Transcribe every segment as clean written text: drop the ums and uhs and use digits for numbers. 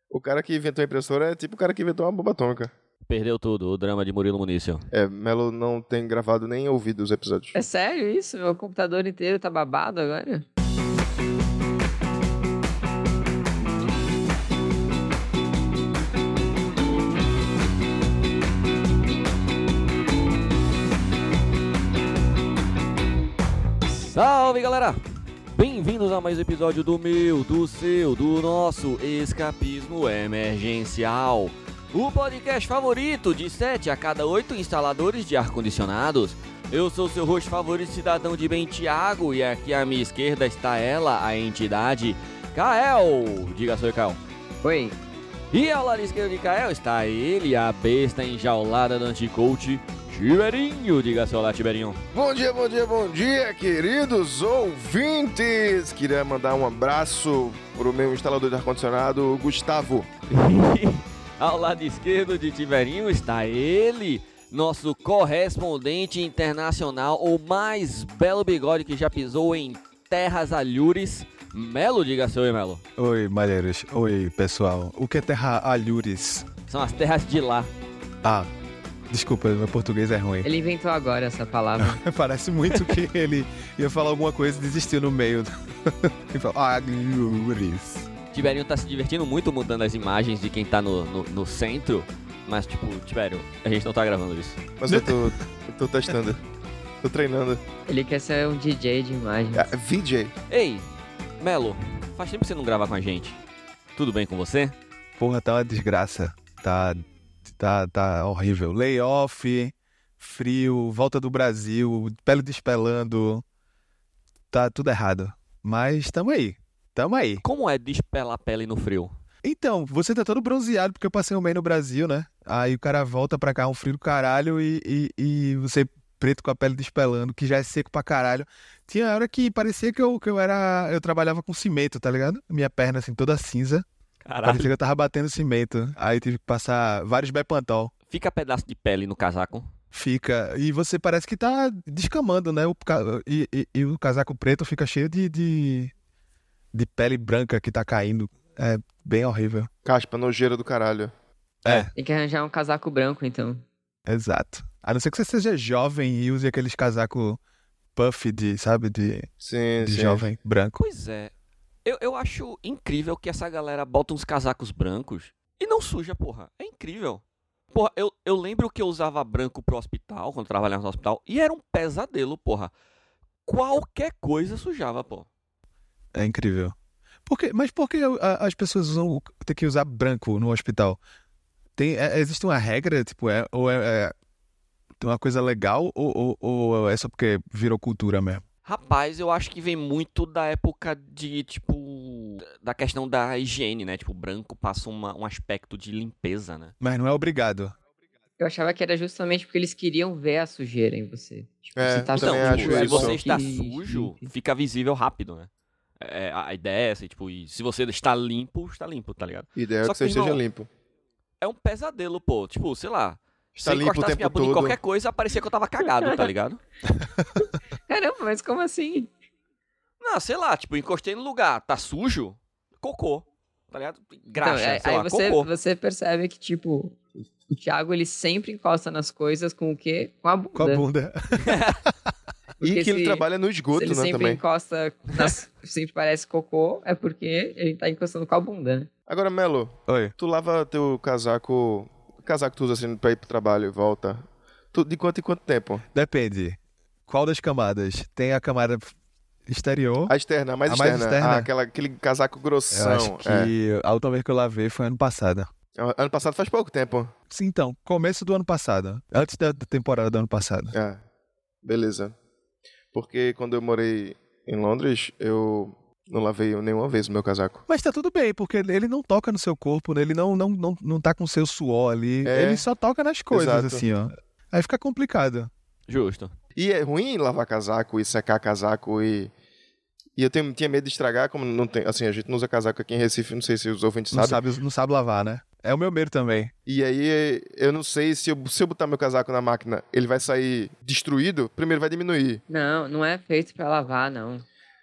O cara que inventou a impressora é tipo o cara que inventou uma bomba atômica. Perdeu tudo, o drama de Murilo Munício. Melo não tem gravado nem ouvido os episódios. É sério isso? Meu computador inteiro tá babado agora? Salve, galera! Bem-vindos a mais um episódio do meu, do seu, do nosso Escapismo Emergencial. O podcast favorito de 7 a cada 8 instaladores de ar-condicionados. Eu sou seu host favorito, cidadão de bem, Thiago, e aqui à minha esquerda está ela, a entidade Kael. Diga, sou Kael. Oi. E ao lado esquerdo de Kael está ele, a besta enjaulada do anticoach, Tiberinho. Diga, seu olá, Tiberinho. Bom dia, queridos ouvintes! Queria mandar um abraço pro meu instalador de ar-condicionado, Gustavo. Ao lado esquerdo de Tiberinho está ele, nosso correspondente internacional, o mais belo bigode que já pisou em terras alhures, Melo. Diga, seu Melo. Oi, malheiros. Oi, pessoal. O que é terra alhures? São as terras de lá. Ah, desculpa, meu português é ruim. Ele inventou agora essa palavra. Parece muito que ele ia falar alguma coisa e desistiu no meio. Ele falou, alhures. Tiberinho tá se divertindo muito mudando as imagens de quem tá no centro, mas tipo, Tiberinho, a gente não tá gravando isso. Mas eu tô testando. Tô treinando. Ele quer ser um DJ de imagens. VJ. Ei, Melo, faz tempo que você não grava com a gente. Tudo bem com você? Porra, tá uma desgraça. Tá horrível. Layoff, frio, volta do Brasil, pele despelando. Tá tudo errado. Mas tamo aí. Como é despelar a pele no frio? Então, você tá todo bronzeado porque eu passei um mês no Brasil, né? Aí o cara volta pra cá, um frio do caralho, e você preto com a pele despelando, que já é seco pra caralho. Tinha hora que parecia que eu trabalhava com cimento, tá ligado? Minha perna assim, toda cinza. Caralho. Parecia que eu tava batendo cimento. Aí tive que passar vários Bepantol. Fica pedaço de pele no casaco? Fica. E você parece que tá descamando, né? E o casaco preto fica cheio de pele branca que tá caindo. É bem horrível. Caspa, nojeira do caralho. Tem que arranjar um casaco branco, então. Exato. A não ser que você seja jovem e use aqueles casacos puff sabe? Sim. Jovem branco. Pois é. Eu acho incrível que essa galera bota uns casacos brancos e não suja, porra. É incrível. Porra, eu lembro que eu usava branco pro hospital, quando eu trabalhava no hospital, e era um pesadelo, porra. Qualquer coisa sujava, pô. É incrível. Mas por que as pessoas têm que usar branco no hospital? Existe uma regra, tipo, ou é uma coisa legal, ou é só porque virou cultura mesmo? Rapaz, eu acho que vem muito da época de, tipo, da questão da higiene, né? Tipo, o branco passa um aspecto de limpeza, né? Mas não é obrigado. Eu achava que era justamente porque eles queriam ver a sujeira em você. Tipo, É, você tá também Então, acho tipo, sujo, se isso. você está Ixi. sujo, fica visível rápido, né? A ideia é essa, tipo, e se você está limpo, tá ligado? Ideia é Só que você que, esteja irmão, limpo. É um pesadelo, pô. Tipo, sei lá, Está se eu limpo o encostasse tempo minha bunda em todo. qualquer coisa, parecia que eu tava cagado, tá ligado? Caramba, mas como assim? Não, sei lá, tipo, encostei no lugar, tá sujo, cocô, tá ligado? Graxa, Então, sei aí lá, você, cocô. você percebe que, tipo, o Thiago, ele sempre encosta nas coisas com o quê? Com a bunda. Com a bunda. E Porque que ele se- trabalha no Se esgoto, ele né, sempre também. encosta, sempre parece cocô, é porque ele tá encostando com a bunda, né? Agora, Melo, Oi. tu lava teu casaco... Casaco que tu usa assim pra ir pro trabalho e volta. De quanto em quanto tempo? Depende. Qual das camadas? Tem a camada exterior. A externa, a mais A mais externa. externa? Aquele casaco Eu grossão. acho que a última vez que eu lavei foi ano passado. Ano passado faz pouco tempo. Sim, então, começo do ano passado. Antes da temporada do ano passado. Beleza. Porque quando eu morei em Londres, eu não lavei nenhuma vez o meu casaco. Mas tá tudo bem, porque ele não toca no seu corpo, né? Ele não tá com o seu suor ali. Ele só toca nas coisas, Exato. assim, ó. Aí fica complicado. Justo. E é ruim lavar casaco e secar casaco e eu tinha medo de estragar, como não tem... Assim, a gente não usa casaco aqui em Recife, não sei se os ouvintes sabem. Não sabe lavar, né? É o meu medo também. E aí, eu não sei se eu botar meu casaco na máquina, ele vai sair destruído, primeiro vai diminuir. Não é feito pra lavar, não.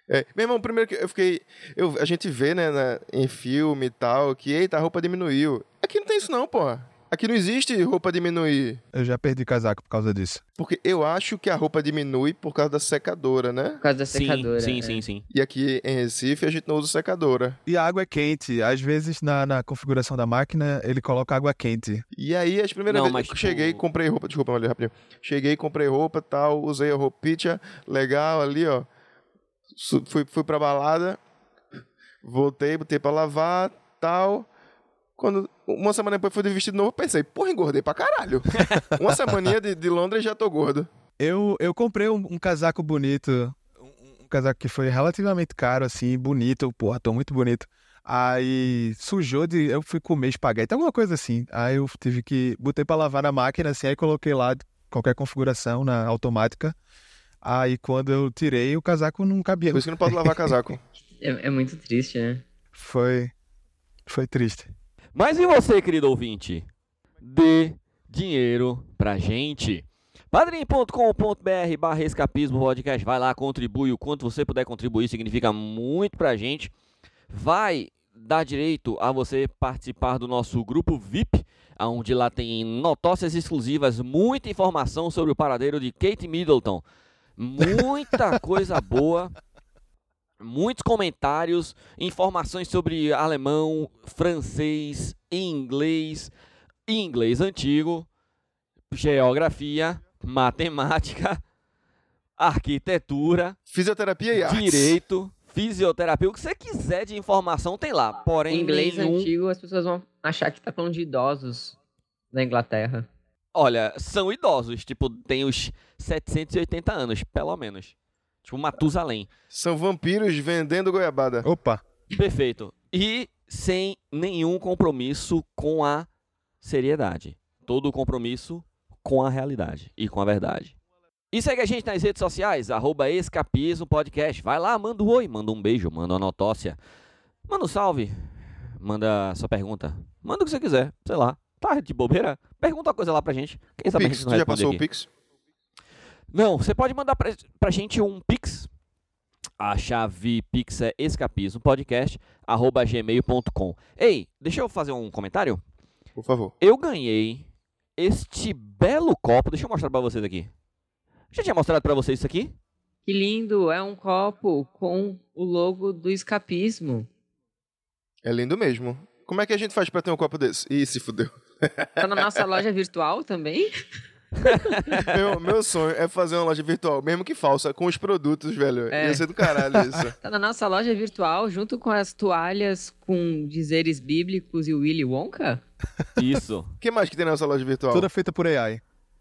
Meu irmão, primeiro que eu fiquei... a gente vê, né, em filme e tal, que, eita, a roupa diminuiu. Aqui não tem isso não, porra. Aqui não existe roupa diminuir. Eu já perdi casaco por causa disso. Porque eu acho que a roupa diminui por causa da secadora, né? Por causa da secadora. Sim. E aqui em Recife a gente não usa secadora. E a água é quente. Às vezes, na configuração da máquina, ele coloca água quente. E aí, as primeiras Não, vezes mas, que eu cheguei, comprei roupa. Desculpa, Maria, rapidinho. Cheguei, comprei roupa e tal, usei a roupinha legal ali, ó. Fui pra balada, voltei, botei pra lavar, tal. Quando uma semana depois fui de vestido novo, pensei, porra, engordei pra caralho. Uma semaninha de Londres já tô gordo. Eu comprei um casaco bonito, um casaco que foi relativamente caro, assim, bonito, porra, tô muito bonito. Aí sujou eu fui comer espaguete, alguma coisa assim. Aí eu botei pra lavar na máquina, assim, aí coloquei lá qualquer configuração na automática. Aí quando eu tirei, o casaco não cabia. Por isso que não pode lavar casaco. É muito triste, né? Foi triste. Mas e você, querido ouvinte? Dê dinheiro pra gente. padrim.com.br/escapismo podcast. Vai lá, contribui. O quanto você puder contribuir significa muito pra gente. Vai dar direito a você participar do nosso grupo VIP, onde lá tem notócias exclusivas, muita informação sobre o paradeiro de Kate Middleton. Muita coisa boa. Muitos comentários, informações sobre alemão, francês, inglês antigo, geografia, matemática, arquitetura, Fisioterapia e artes. direito, fisioterapia, o que você quiser de informação tem lá. Porém, Em inglês nenhum... antigo, as pessoas vão achar que tá falando de idosos da Inglaterra. Olha, são idosos, tipo, tem os 780 anos, pelo menos. Tipo, Matusalém. São vampiros vendendo goiabada. Opa! Perfeito. E sem nenhum compromisso com a seriedade. Todo compromisso com a realidade e com a verdade. E segue a gente nas redes sociais, @escapismo podcast. Vai lá, manda um oi, manda um beijo, manda uma notócia. Manda um salve, manda sua pergunta. Manda o que você quiser, sei lá. Tá de bobeira? Pergunta uma coisa lá pra gente. Quem sabe a Pix, gente tu não já responde passou aqui. o Pix? Não, você pode mandar pra gente um Pix. A chave Pix é escapismopodcast@gmail.com. Ei, deixa eu fazer um comentário. Por favor. Eu ganhei este belo copo. Deixa eu mostrar pra vocês aqui. Já tinha mostrado pra vocês isso aqui? Que lindo! É um copo com o logo do escapismo. É lindo mesmo. Como é que a gente faz pra ter um copo desse? Ih, se fudeu. Tá na nossa loja virtual também? Meu sonho é fazer uma loja virtual, mesmo que falsa, com os produtos, velho. É. Ia ser do caralho isso. Tá na nossa loja virtual, junto com as toalhas com dizeres bíblicos e o Willy Wonka? Isso. O que mais que tem na nossa loja virtual? Toda feita por AI.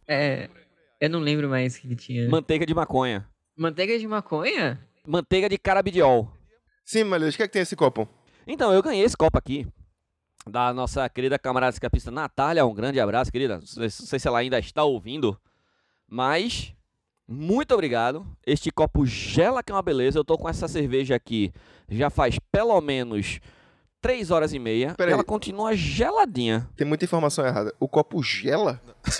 Eu não lembro mais o que tinha. Manteiga de maconha. Manteiga de maconha? Manteiga de carabidiol. Sim, Malheiros, o que é que tem esse copo? Então, eu ganhei esse copo aqui da nossa querida camarada escapista Natália. Um grande abraço, querida. Não sei se ela ainda está ouvindo, mas muito obrigado. Este copo gela, que é uma beleza. Eu tô com essa cerveja aqui já faz pelo menos 3 horas e meia. Pera E aí. ela continua geladinha. Tem muita informação errada. O copo gela?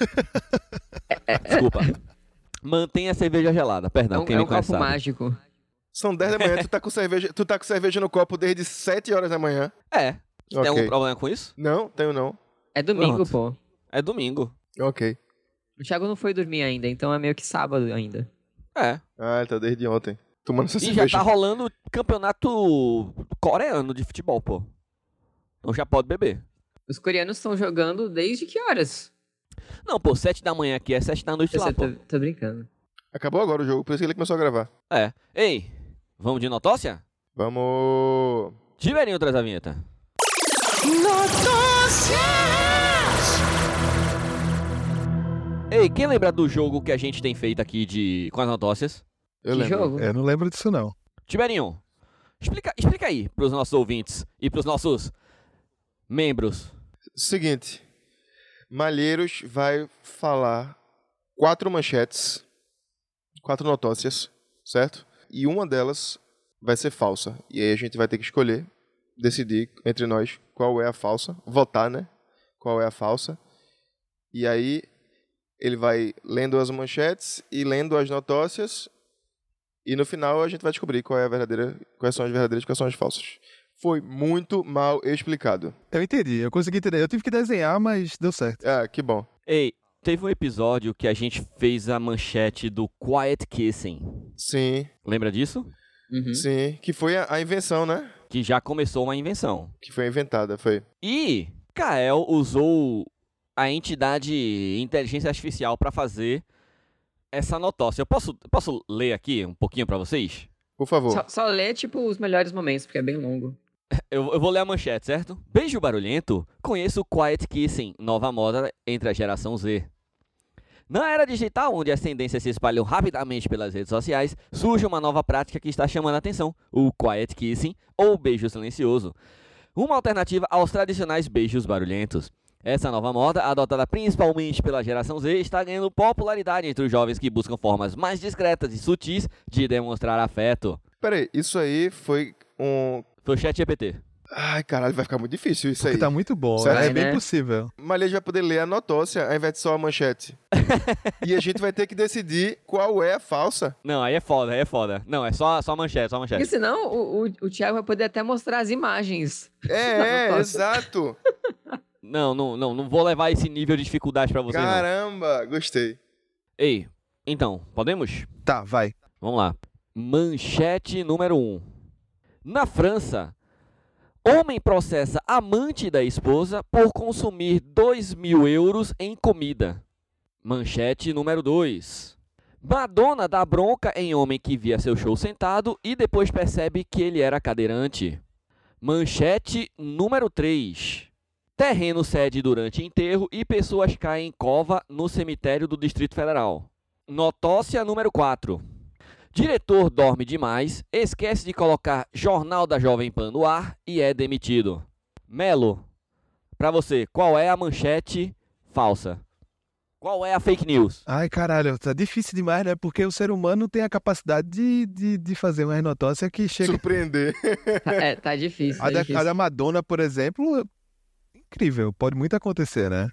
Desculpa. Mantenha a cerveja gelada. Perdão, quem É me um conhece copo sabe. mágico. São 10 da manhã, tu tá com cerveja no copo desde 7 horas da manhã. É. Você tem Ok. algum problema com isso? Não, tenho não. É domingo, Pronto. pô. É domingo. Ok. O Thiago não foi dormir ainda, então é meio que sábado ainda. É. Ah, ele tá desde ontem. Tomando essa E já cerveja. tá rolando campeonato coreano de futebol, pô. Então já pode beber. Os coreanos estão jogando desde que horas? Não, pô, 7 da manhã aqui é 7 da noite lá, Você pô. tá brincando. Acabou agora o jogo, por isso que ele começou a gravar. É. Ei, vamos de notócia? Vamos... Tiberinho traz a vinheta. Ei, quem lembra do jogo que a gente tem feito aqui com as notócias? Eu Que lembro. jogo? Eu não lembro disso, não. Tiberinho, explica aí pros nossos ouvintes e pros nossos membros. Seguinte. Malheiros vai falar 4 manchetes, 4 notócias, certo? E uma delas vai ser falsa. E aí a gente vai ter que escolher, decidir entre nós qual é a falsa. Votar, né? Qual é a falsa. E aí ele vai lendo as manchetes e lendo as notócias. E no final a gente vai descobrir qual é a verdadeira, quais são as verdadeiras e quais são as falsas. Foi muito mal explicado. Eu entendi, eu consegui entender. Eu tive que desenhar, mas deu certo. Ah, que bom. Ei, teve um episódio que a gente fez a manchete do Quiet Kissing. Sim, Lembra disso? Uhum. sim. Que foi a invenção, né? Que já começou uma invenção. Que foi inventada, foi. E Kael usou a entidade inteligência artificial para fazer essa notócia. Eu posso ler aqui um pouquinho para vocês? Por favor. Só lê, tipo, os melhores momentos, porque é bem longo. Eu vou ler a manchete, certo? Beijo barulhento, conheço o Quiet Kissing, nova moda entre a geração Z. Na era digital, onde as tendências se espalham rapidamente pelas redes sociais, surge uma nova prática que está chamando a atenção, o Quiet Kissing, ou beijo silencioso. Uma alternativa aos tradicionais beijos barulhentos. Essa nova moda, adotada principalmente pela geração Z, está ganhando popularidade entre os jovens que buscam formas mais discretas e sutis de demonstrar afeto. Peraí, isso aí foi um... Foi o ChatGPT. Ai, caralho, vai ficar muito difícil isso Porque aí. tá muito bom, Certo. é bem Né? possível. Mas a gente vai poder ler a notócia ao invés de só a manchete. E a gente vai ter que decidir qual é a falsa. Não, aí é foda. Não, é só a manchete, só a Porque manchete. senão o Thiago vai poder até mostrar as imagens. É, exato. Não vou levar esse nível de dificuldade pra vocês, não. Caramba, gostei. Ei, então, podemos? Tá, vai. Vamos lá. Manchete número 1. Na França, homem processa amante da esposa por consumir 2.000 euros em comida. Manchete número 2. Madonna dá bronca em homem que via seu show sentado e depois percebe que ele era cadeirante. Manchete número 3. Terreno cede durante enterro e pessoas caem em cova no cemitério do Distrito Federal. Notócia número 4. Diretor dorme demais, esquece de colocar Jornal da Jovem Pan no ar e é demitido. Melo, pra você, qual é a manchete falsa? Qual é a fake news? Ai, caralho, tá difícil demais, né? Porque o ser humano tem a capacidade de fazer uma notócia que chega... Surpreender. Tá difícil. A da Madonna, por exemplo, incrível, pode muito acontecer, né?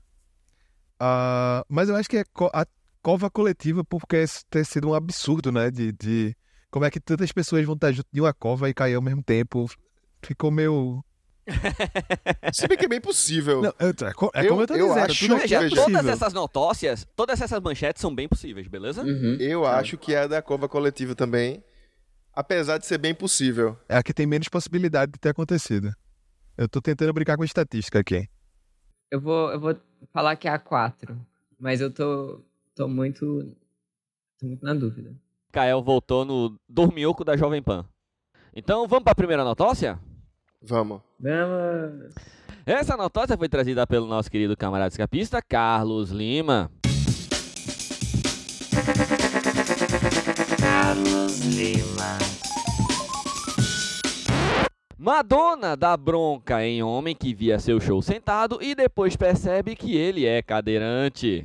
Mas eu acho que a cova coletiva, porque ter sido um absurdo, né? De como é que tantas pessoas vão estar junto de uma cova e cair ao mesmo tempo. Ficou meio... Se bem que é bem possível. Não, como eu tô eu dizendo, acho tudo é que Veja, veja, todas possível. essas notócias, todas essas manchetes são bem possíveis, beleza? Uhum. Eu acho que é a da cova coletiva também. Apesar de ser bem possível. É a que tem menos possibilidade de ter acontecido. Eu tô tentando brincar com estatística aqui. Eu vou falar que é a 4, mas eu tô muito na dúvida. Kael voltou no dorminhoco da Jovem Pan. Então, vamos para a primeira notócia? Vamos. Vamos! Essa notócia foi trazida pelo nosso querido camarada escapista, Carlos Lima. Madonna dá bronca em homem que via seu show sentado e depois percebe que ele é cadeirante.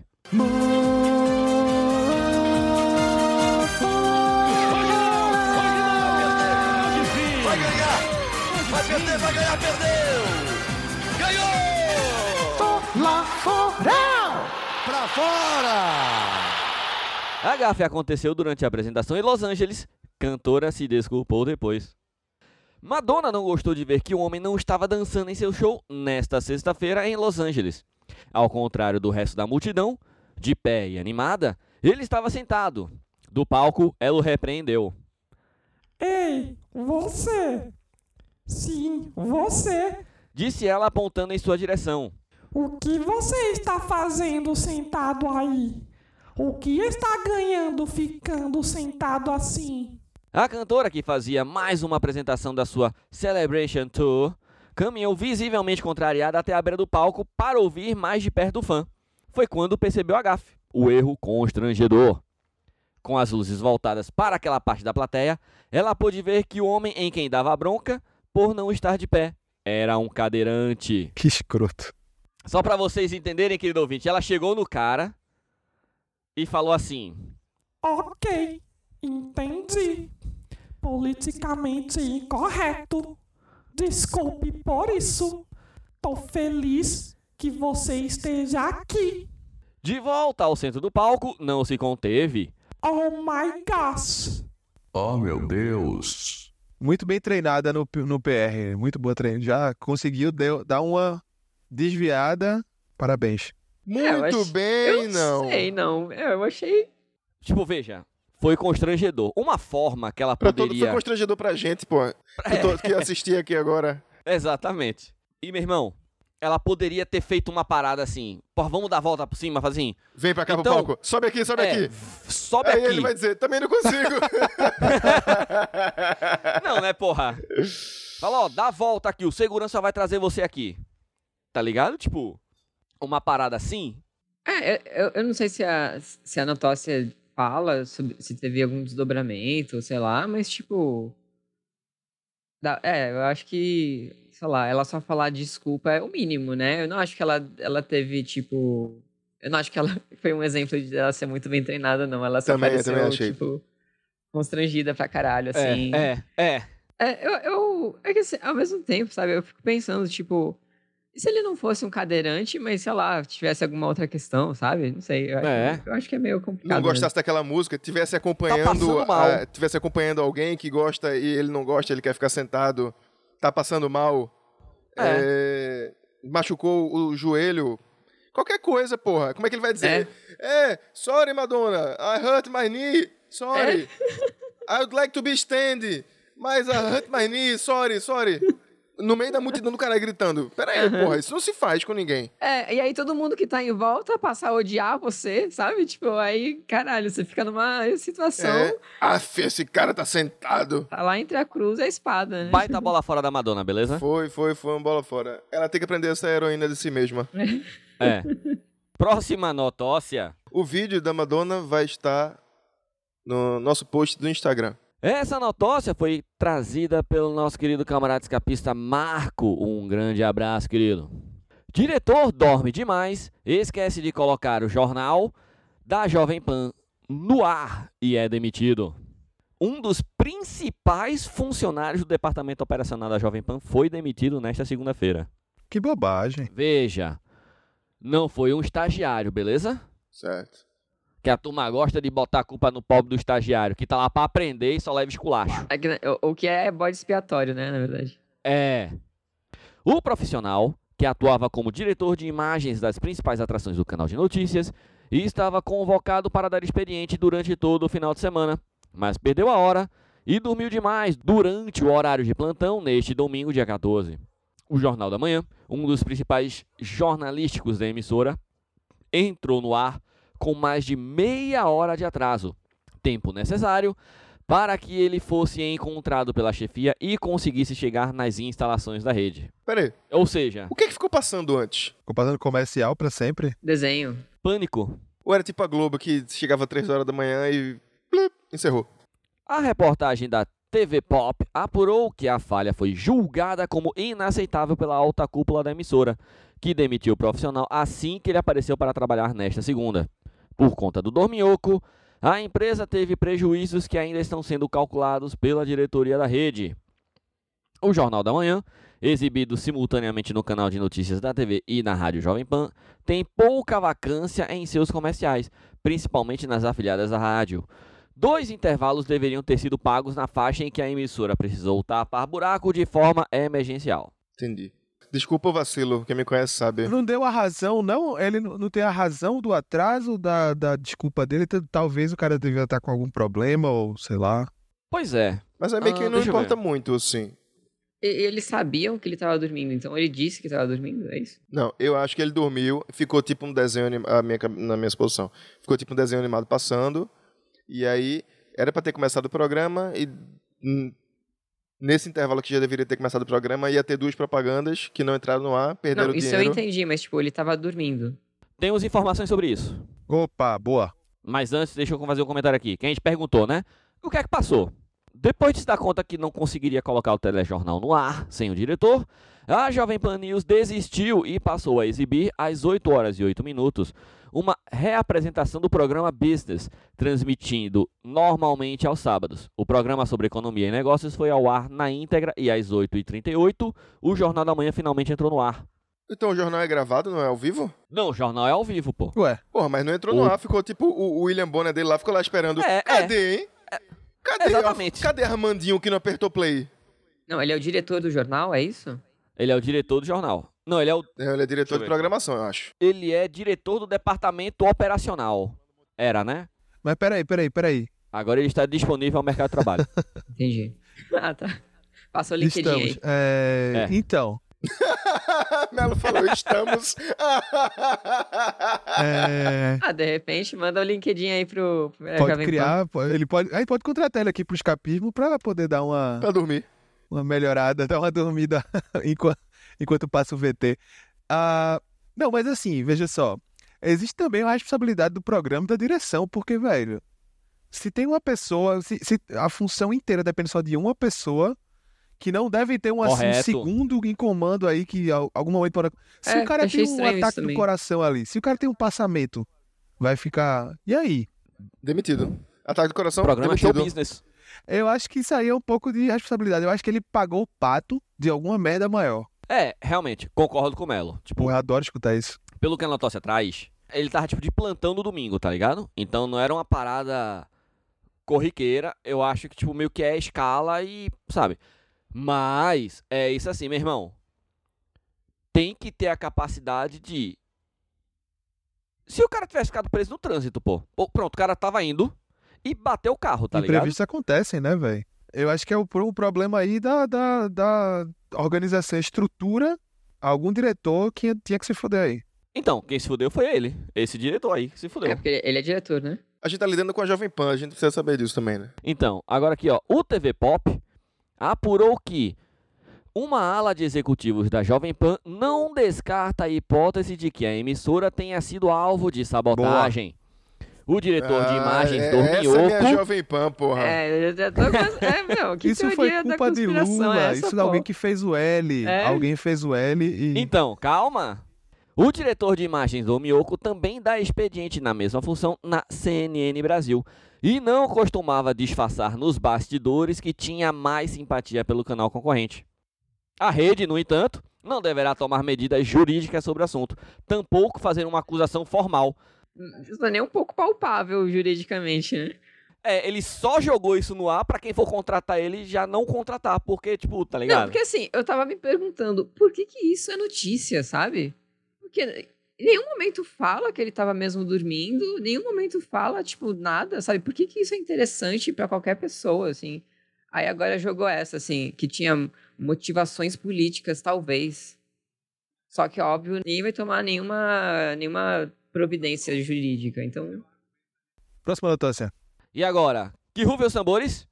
Vai ganhar, perdeu! Ganhou! Lá fora! Pra fora! A gafe aconteceu durante a apresentação em Los Angeles. Cantora se desculpou depois. Madonna não gostou de ver que o homem não estava dançando em seu show nesta sexta-feira em Los Angeles. Ao contrário do resto da multidão, de pé e animada, ele estava sentado. Do palco, ela o repreendeu. Ei, você! Sim, você! Disse ela apontando em sua direção. O que você está fazendo sentado aí? O que está ganhando ficando sentado assim? A cantora, que fazia mais uma apresentação da sua Celebration Tour, caminhou visivelmente contrariada até a beira do palco para ouvir mais de perto o fã. Foi quando percebeu a gafe, o erro constrangedor. Com as luzes voltadas para aquela parte da plateia, ela pôde ver que o homem em quem dava a bronca, por não estar de pé, era um cadeirante. Que escroto. Só para vocês entenderem, querido ouvinte, ela chegou no cara e falou assim: Ok, entendi. Politicamente incorreto. Desculpe por isso. Tô feliz que você esteja aqui. De volta ao centro do palco, não se conteve. Oh my gosh! Oh, meu Deus. Muito bem treinada no PR. Muito boa treino. Já conseguiu dar uma desviada. Parabéns. Muito bem, não. Eu sei, não. Eu achei... Tipo, veja, foi constrangedor. Uma forma que ela Pra todo, poderia... foi constrangedor pra gente, pô. Que assisti aqui agora. Exatamente. E, meu irmão, ela poderia ter feito uma parada assim. Pô, vamos dar a volta por cima, assim. Vem pra cá Então, pro palco. Sobe aqui, sobe aqui. Sobe Aí aqui. ele vai dizer, também não consigo. Não, né, porra? Fala, ó, dá a volta aqui, o segurança vai trazer você aqui. Tá ligado? Tipo, uma parada assim. Eu não sei se a notócia fala sobre se teve algum desdobramento, sei lá, mas tipo... eu acho que, sei lá, ela só falar desculpa é o mínimo, né? Eu não acho que ela teve, tipo... Eu não acho que ela foi um exemplo de ela ser muito bem treinada, não. Ela só Também pareceu, achei. tipo, constrangida pra caralho, assim. É que, assim, ao mesmo tempo, sabe, eu fico pensando, tipo... E se ele não fosse um cadeirante, mas, sei lá, tivesse alguma outra questão, sabe? Não sei, eu acho que é meio complicado. Não gostasse daquela música, tivesse acompanhando alguém que gosta e ele não gosta, ele quer ficar sentado, tá passando mal, machucou o joelho, qualquer coisa, porra. Como é que ele vai dizer? Sorry, Madonna, I hurt my knee, sorry. I would like to be stand, mas I hurt my knee, sorry. No meio da multidão do cara gritando. Pera aí, porra, isso não se faz com ninguém. E aí todo mundo que tá em volta passa a odiar você, sabe? Tipo, aí, caralho, você fica numa situação... Esse cara tá sentado. Tá lá entre a cruz e a espada, né? Baita bola fora da Madonna, beleza? Foi uma bola fora. Ela tem que aprender a ser heroína de si mesma. Próxima notócia. O vídeo da Madonna vai estar no nosso post do Instagram. Essa notócia foi trazida pelo nosso querido camarada escapista Marco. Um grande abraço, querido. Diretor dorme demais, esquece de colocar o jornal da Jovem Pan no ar e é demitido. Um dos principais funcionários do departamento operacional da Jovem Pan foi demitido nesta segunda-feira. Que bobagem. Veja, não foi um estagiário, beleza? Certo. Que a turma gosta de botar a culpa no pobre do estagiário, que tá lá pra aprender e só leva esculacho. O que é bode expiatório, né, na verdade. O profissional, que atuava como diretor de imagens das principais atrações do canal de notícias, estava convocado para dar expediente durante todo o final de semana, mas perdeu a hora e dormiu demais durante o horário de plantão neste domingo, dia 14. O Jornal da Manhã, um dos principais jornalísticos da emissora, entrou no ar com mais de meia hora de atraso, tempo necessário para que ele fosse encontrado pela chefia e conseguisse chegar nas instalações da rede. Pera aí. Ou seja... O que ficou passando antes? Ficou passando comercial pra sempre? Desenho. Pânico. Ou era tipo a Globo, que chegava às 3 horas da manhã e... Blup, encerrou. A reportagem da TV Pop apurou que a falha foi julgada como inaceitável pela alta cúpula da emissora, que demitiu o profissional assim que ele apareceu para trabalhar nesta segunda. Por conta do dorminhoco, a empresa teve prejuízos que ainda estão sendo calculados pela diretoria da rede. O Jornal da Manhã, exibido simultaneamente no canal de notícias da TV e na Rádio Jovem Pan, tem pouca vacância em seus comerciais, principalmente nas afiliadas da rádio. 2 intervalos deveriam ter sido pagos na faixa em que a emissora precisou tapar buraco de forma emergencial. Entendi. Desculpa o vacilo, quem me conhece sabe. Não deu a razão, não? Ele não tem a razão do atraso, da desculpa dele. Talvez o cara devia estar com algum problema, ou sei lá. Pois é. Mas é meio que não deixa eu importa ver. muito, assim. Eles sabiam que ele tava dormindo, então ele disse que tava dormindo, é isso? Não, eu acho que ele dormiu, ficou tipo um desenho animado, na minha exposição, ficou tipo um desenho animado passando, e aí era pra ter começado o programa, e nesse intervalo que já deveria ter começado o programa, ia ter 2 propagandas que não entraram no ar, perderam Não, isso dinheiro. eu entendi, mas tipo, ele tava dormindo. Temos informações sobre isso. Opa, boa. Mas antes, deixa eu fazer um comentário aqui. Que a gente perguntou, né? O que é que passou? Depois de se dar conta que não conseguiria colocar o telejornal no ar sem o diretor, a Jovem Pan News desistiu e passou a exibir às 8 horas e 8 minutos uma reapresentação do programa Business, transmitindo normalmente aos sábados. O programa sobre economia e negócios foi ao ar na íntegra e às 8h38 o Jornal da Manhã finalmente entrou no ar. Então o jornal é gravado, não é ao vivo? Não, o jornal é ao vivo, pô. Ué, Porra, mas não entrou no ar, ficou tipo o William Bonner dele lá, ficou lá esperando. Cadê, hein? Exatamente. Cadê Armandinho que não apertou play? Não, ele é o diretor do jornal, é isso? Ele é o diretor do jornal. Não, ele é o... Ele é diretor de programação, eu acho. Ele é diretor do departamento operacional. Era, né? Mas peraí. Agora ele está disponível ao mercado de trabalho. Entendi. Ah, tá. Passa o LinkedIn aí. Então... Melo falou, estamos. De repente, manda o LinkedIn aí pro pode criar, ele pode contratar ele aqui pro escapismo pra poder dar uma... Pra dormir. Uma melhorada, dar uma dormida enquanto passa o VT. Não, mas assim, veja só. Existe também a responsabilidade do programa e da direção, porque, velho, se tem uma pessoa, se a função inteira depende só de uma pessoa, que não deve ter um segundo em comando aí, que algum momento pode... Se o cara tem um ataque do coração ali, se o cara tem um passamento, vai ficar... E aí? Demitido. Ataque do coração, programa demitido. Show Business. Eu acho que isso aí é um pouco de responsabilidade. Eu acho que ele pagou o pato de alguma merda maior. Realmente, concordo com o Melo. Tipo, eu adoro escutar isso. Pelo que a notócia atrás, ele tava tipo de plantão no domingo, tá ligado? Então não era uma parada corriqueira. Eu acho que tipo meio que é escala e, sabe? Mas é isso assim, meu irmão. Tem que ter a capacidade de... Se o cara tivesse ficado preso no trânsito, pronto, o cara tava indo e bateu o carro, tá ligado? Imprevistos acontecem, né, velho? Eu acho que é o problema aí da organização, estrutura, algum diretor que tinha que se fuder aí. Então, quem se fudeu foi ele. Esse diretor aí que se fudeu. Porque ele é diretor, né? A gente tá lidando com a Jovem Pan, a gente precisa saber disso também, né? Então, agora aqui, ó. O TV Pop apurou que uma ala de executivos da Jovem Pan não descarta a hipótese de que a emissora tenha sido alvo de sabotagem. Boa. O diretor de imagens Dorminhoco... Essa é minha Jovem Pan, porra. Eu já tô... que isso foi culpa de Lula, isso é alguém que fez o L. Alguém fez o L e... Então, calma. O diretor de imagens Dorminhoco também dá expediente na mesma função na CNN Brasil. E não costumava disfarçar nos bastidores que tinha mais simpatia pelo canal concorrente. A rede, no entanto, não deverá tomar medidas jurídicas sobre o assunto, tampouco fazer uma acusação formal. Isso não é nem um pouco palpável juridicamente, né? Ele só jogou isso no ar pra quem for contratar ele já não contratar, porque, tipo, tá ligado? Não, porque assim, eu tava me perguntando, por que isso é notícia, sabe? Porque em nenhum momento fala que ele tava mesmo dormindo, em nenhum momento fala, tipo, nada, sabe? Por que isso é interessante pra qualquer pessoa, assim? Aí agora jogou essa, assim, que tinha motivações políticas, talvez. Só que, óbvio, ninguém vai tomar nenhuma providência jurídica, então... Próxima notícia. E agora? Que rufem os tambores?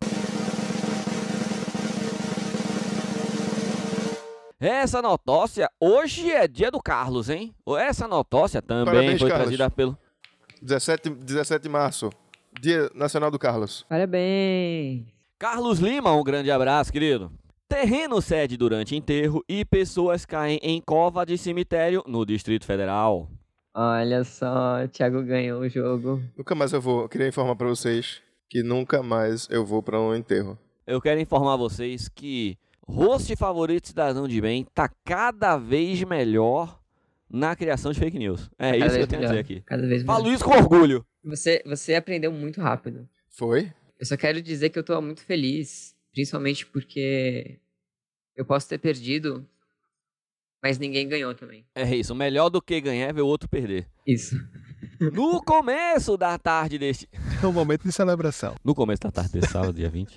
Essa notócia, hoje é dia do Carlos, hein? Essa notócia também Parabéns, foi Carlos. trazida pelo... 17 de março, Dia Nacional do Carlos. Parabéns! Carlos Lima, um grande abraço, querido. Terreno cede durante enterro e pessoas caem em cova de cemitério no Distrito Federal. Olha só, o Thiago ganhou o jogo. Nunca mais eu vou. Queria informar pra vocês que nunca mais eu vou pra um enterro. Eu quero informar vocês que host favorito cidadão de bem tá cada vez melhor na criação de fake news. É isso que eu tenho a dizer aqui. Cada vez Falo isso com orgulho. Você aprendeu muito rápido. Foi? Eu só quero dizer que eu tô muito feliz, principalmente porque eu posso ter perdido, mas ninguém ganhou também. É isso, melhor do que ganhar é ver o outro perder. Isso. No começo da tarde deste... É um momento de celebração. No começo da tarde desse sábado, dia 20.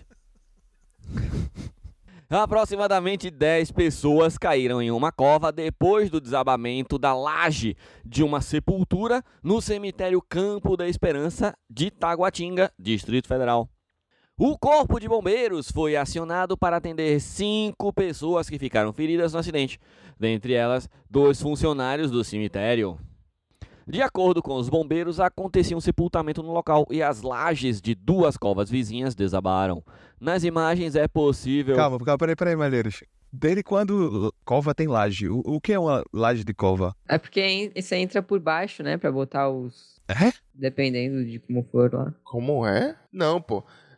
Aproximadamente 10 pessoas caíram em uma cova depois do desabamento da laje de uma sepultura no cemitério Campo da Esperança de Taguatinga, Distrito Federal. O Corpo de Bombeiros foi acionado para atender 5 pessoas que ficaram feridas no acidente, dentre elas 2 funcionários do cemitério. De acordo com os bombeiros, acontecia um sepultamento no local e as lajes de 2 covas vizinhas desabaram. Nas imagens é possível... Calma, peraí, Malheiros. Desde quando cova tem laje? O que é uma laje de cova? É porque você entra por baixo, né, pra botar os... É? Dependendo de como for lá. Como é? Não, pô.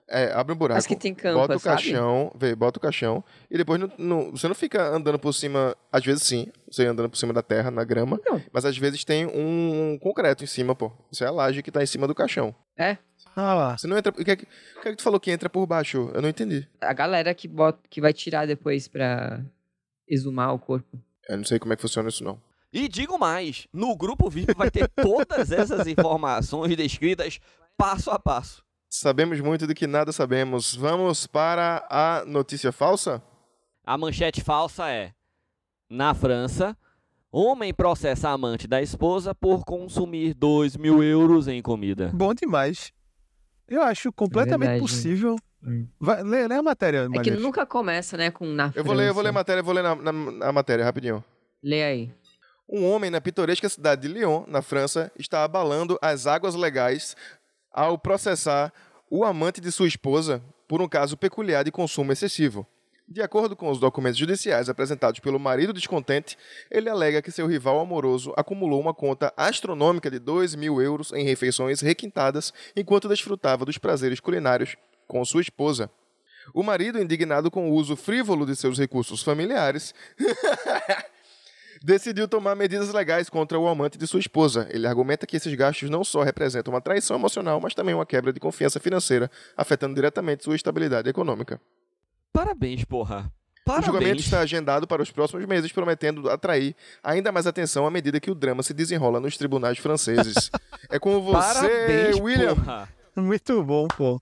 Abre um buraco, As que tem campa, bota o caixão, bota o caixão, e depois você não fica andando por cima, às vezes sim, você andando por cima da terra, na grama, mas às vezes tem um concreto em cima, pô. Isso é a laje que tá em cima do caixão. É? Ah lá. Você não entra... O que é que tu falou que entra por baixo? Eu não entendi. A galera que vai tirar depois pra exumar o corpo. Eu não sei como é que funciona isso, não. E digo mais, no grupo VIP vai ter todas essas informações descritas passo a passo. Sabemos muito do que nada sabemos. Vamos para a notícia falsa? A manchete falsa é: na França, homem processa a amante da esposa por consumir 2.000 euros em comida. Bom demais. Eu acho completamente possível. Lê a matéria, É que nunca começa, né, com na França. Eu vou ler a matéria, a matéria rapidinho. Lê aí. Um homem na pitoresca cidade de Lyon, na França, está abalando as águas legais ao processar o amante de sua esposa por um caso peculiar de consumo excessivo. De acordo com os documentos judiciais apresentados pelo marido descontente, ele alega que seu rival amoroso acumulou uma conta astronômica de 2.000 euros em refeições requintadas enquanto desfrutava dos prazeres culinários com sua esposa. O marido, indignado com o uso frívolo de seus recursos familiares, decidiu tomar medidas legais contra o amante de sua esposa. Ele argumenta que esses gastos não só representam uma traição emocional, mas também uma quebra de confiança financeira, afetando diretamente sua estabilidade econômica. Parabéns, porra. Parabéns. O julgamento está agendado para os próximos meses, prometendo atrair ainda mais atenção à medida que o drama se desenrola nos tribunais franceses. É com você, Parabéns, William. Porra. Muito bom, pô.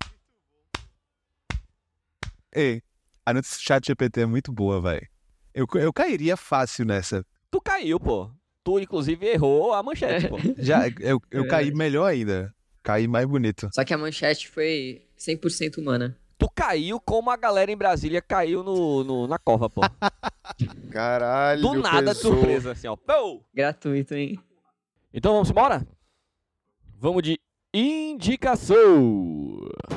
Ei, a notícia do ChatGPT é muito boa, velho. Eu cairia fácil nessa. Tu caiu, pô. Tu, inclusive, errou a manchete, pô. Já, eu caí melhor ainda. Caí mais bonito. Só que a manchete foi 100% humana. Tu caiu como a galera em Brasília caiu na cova, pô. Caralho, do nada, pessoa. surpresa, assim, ó. Pô! Gratuito, hein? Então vamos embora? Vamos de indicação.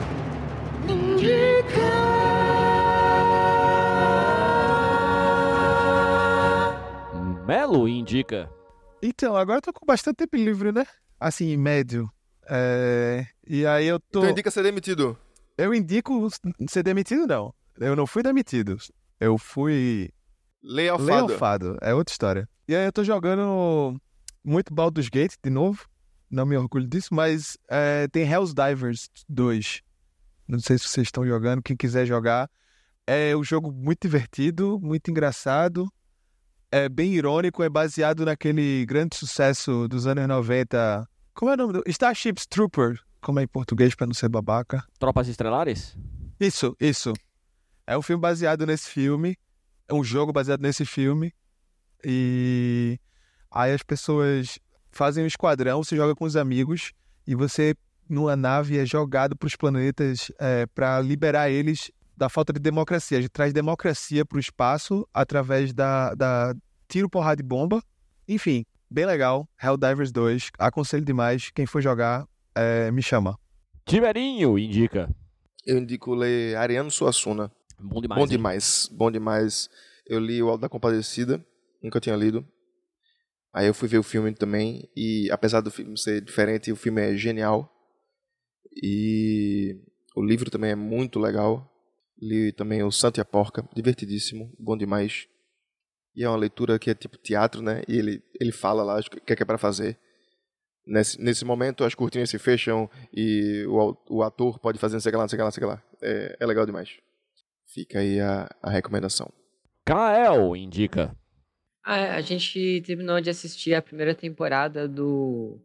Melo indica. Então, agora eu tô com bastante tempo livre, né? Assim, médio. E aí eu tô... Então indica ser demitido. Eu indico ser demitido, não. Eu não fui demitido. Eu fui... Layoffado. É outra história. E aí eu tô jogando muito Baldur's Gate de novo. Não me orgulho disso, mas tem Helldivers 2. Não sei se vocês estão jogando. Quem quiser jogar. É um jogo muito divertido, muito engraçado. É bem irônico, é baseado naquele grande sucesso dos anos 90. Como é o nome do... Starship Troopers, como é em português pra não ser babaca. Tropas Estelares? Isso. É um filme baseado nesse filme. É um jogo baseado nesse filme. E aí as pessoas fazem um esquadrão, você joga com os amigos e você, numa nave, é jogado pros planetas pra liberar eles da falta de democracia. A gente traz democracia pro espaço através da tiro, porrada e bomba. Enfim, bem legal. Helldivers 2, aconselho demais. Quem for jogar, me chama. Tiberinho indica. Eu indico ler Ariano Suassuna. Bom demais. Bom demais. Eu li o Auto da Compadecida, nunca tinha lido. Aí eu fui ver o filme também, e apesar do filme ser diferente, o filme é genial. E o livro também é muito legal. Li também o Santo e a Porca, divertidíssimo, bom demais. E é uma leitura que é tipo teatro, né? E ele fala lá o que é pra fazer. Nesse momento as cortinas se fecham e o ator pode fazer não sei o que lá. É legal demais. Fica aí a recomendação. Kael indica. A gente terminou de assistir a primeira temporada do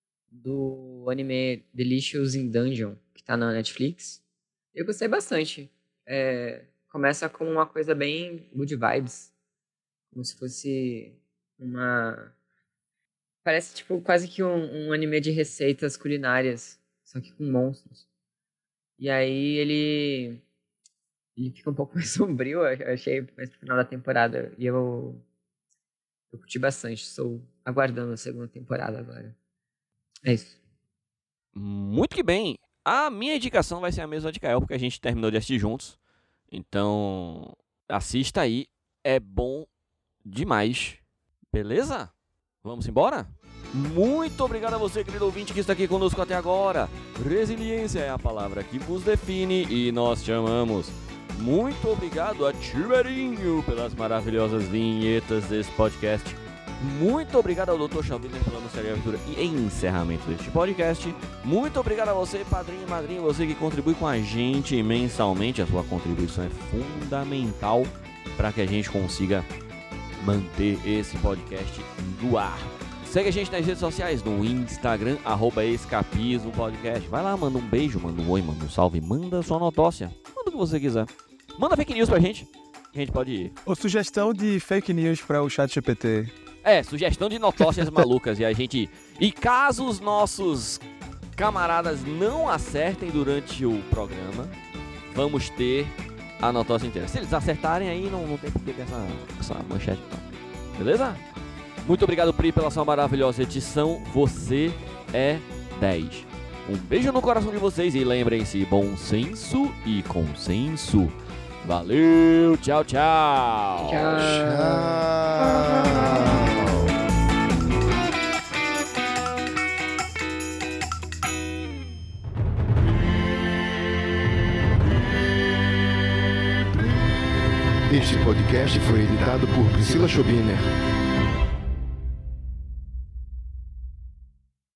anime Delicious in Dungeon, que tá na Netflix. Eu gostei bastante. Começa com uma coisa bem good vibes. Como se fosse uma... Parece tipo quase que um anime de receitas culinárias, só que com monstros. E aí ele fica um pouco mais sombrio, eu achei, mais pro final da temporada. E eu curti bastante. Estou aguardando a segunda temporada agora. É isso. Muito que bem. A minha indicação vai ser a mesma de Kael, porque a gente terminou de assistir juntos. Então, assista aí. É bom demais. Beleza? Vamos embora? Muito obrigado a você, querido ouvinte, que está aqui conosco até agora. Resiliência é a palavra que nos define e nós te amamos. Muito obrigado a Tiberinho pelas maravilhosas vinhetas desse podcast. Muito obrigado ao Dr. Chalviner pela nossa abertura e encerramento deste podcast. Muito obrigado a você, padrinho e madrinha, você que contribui com a gente mensalmente. A sua contribuição é fundamental para que a gente consiga manter esse podcast no ar. Segue a gente nas redes sociais, no Instagram, @escapismopodcast. Vai lá, manda um beijo, manda um oi, manda um salve, manda sua notócia, manda o que você quiser. Manda fake news pra gente, que a gente pode ir. Ou sugestão de fake news para o ChatGPT. Sugestão de notócias malucas. E caso os nossos camaradas não acertem durante o programa, vamos ter a notócia inteira. Se eles acertarem aí, não tem por que ter essa manchete não. Beleza? Muito obrigado, Pri, pela sua maravilhosa edição. Você é 10. Um beijo no coração de vocês e lembrem-se, bom senso e consenso. Valeu, tchau, tchau. Este podcast foi editado por Priscila Schobiner.